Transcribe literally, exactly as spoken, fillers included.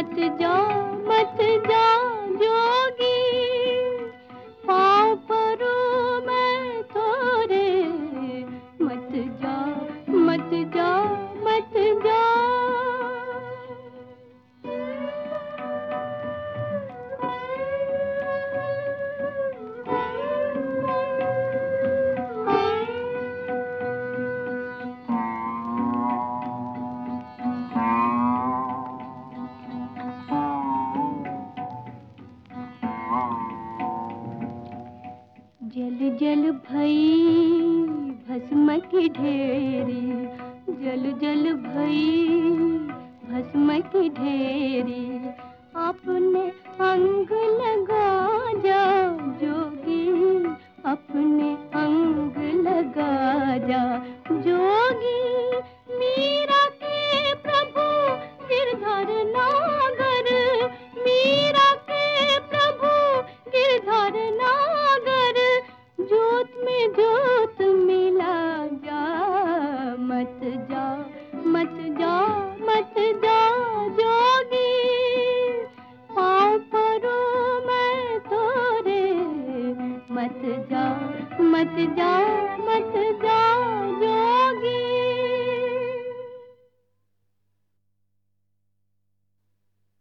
मत जा मत जा जोगी, पाँव परूं मैं तोरे, मत जा मत जा मत जा। जल जल भई भस्म की ढेरी, जल जल भई भस्म की ढेरी, अपने अंग लगा जा जोगी, अपने अंग लगा जा जोगी। मीरा के प्रभु गिरधर नागर, मीरा के प्रभु गिरधर नागर, जोत में जोत मिला जा, मत जा मत जा मत जा जोगी, पाँव परूं मैं तोरे, मत जा मत जा मत जा जोगी।